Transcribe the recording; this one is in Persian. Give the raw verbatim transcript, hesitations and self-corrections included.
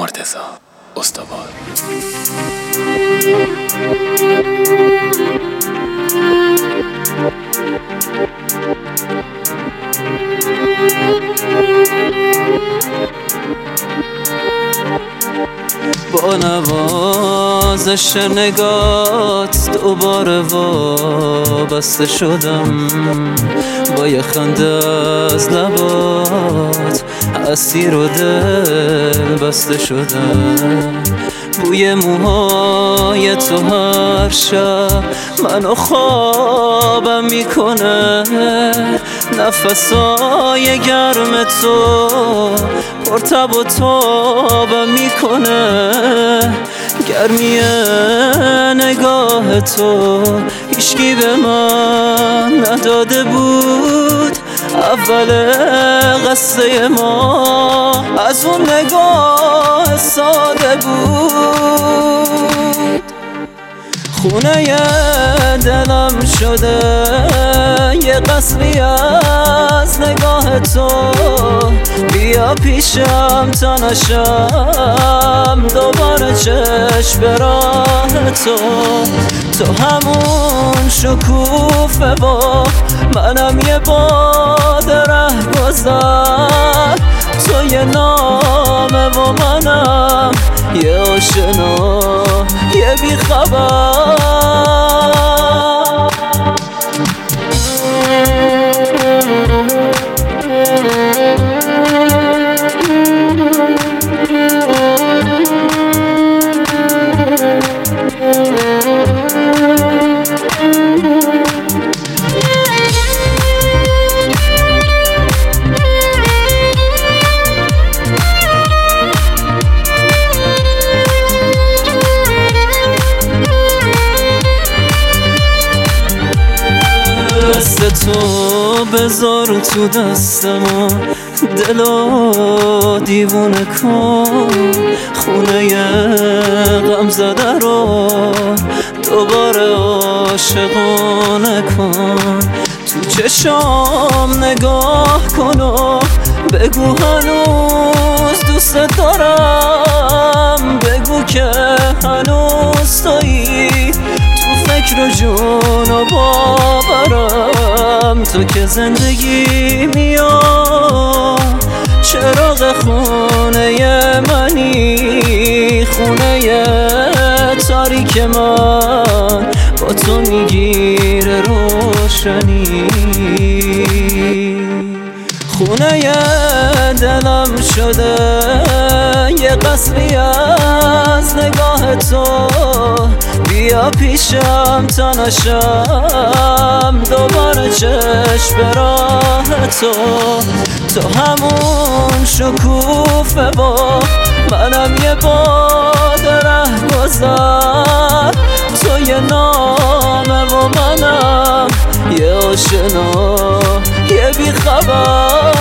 مرتضی استوار. با نوازش نگات دوباره وابسته شدم، با یه خنده از لبات اسیر و دل بسته شدم. بوی موهای تو هر شب منو خوابم میکنه، نفسای گرم تو پرتب و تابم میکنه. گرمی نگاه تو هیچکی به من نداده بود، اول قصه ما از اون نگاه ساده بود. خونه دلم شده یه قصری از نگاه تو، بیا پیشم تا نشم دوباره چشم به راه تو. تو همون شکوفه با منم یه باد ره گذر، تو یه نامه و منم یه آشنا یه بیخبر. دست تو بذار تو دستمو، دلو دیوونه کن، خونه غم زده رو دوباره عاشقانه کن. تو چشام نگاه کن و بگو هنوز دوست دارم، بگو که هنوز تویی فکر و جون و باورم. تو که زندگی میا چراغ خونه منی، خونه تاریک من با تو میگیره روشنی. خونه دلم شده یه قصری از نگاه تو، بیا پیشم تا نشم دوباره چشم به راه تو. تو همون شکوفه با منم یه باد ره گذر، تو یه نامه و منم یه آشنا یه بیخبر.